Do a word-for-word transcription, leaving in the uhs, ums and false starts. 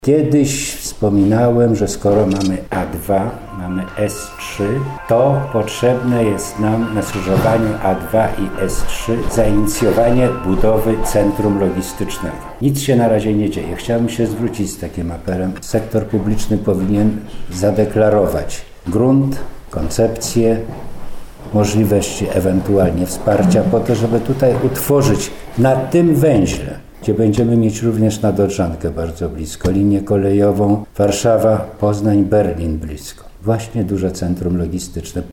Kiedyś wspominałem, że skoro mamy A dwa, mamy S trzy, to potrzebne jest nam na skrzyżowaniu A dwa i S trzy zainicjowanie budowy centrum logistycznego. Nic się na razie nie dzieje. Chciałbym się zwrócić z takim apelem. Sektor publiczny powinien zadeklarować grunt, koncepcję, możliwości ewentualnie wsparcia po to, żeby tutaj utworzyć na tym węźle, gdzie będziemy mieć również nadodrzankę bardzo blisko, linię kolejową Warszawa, Poznań, Berlin blisko. Właśnie duże centrum logistyczne.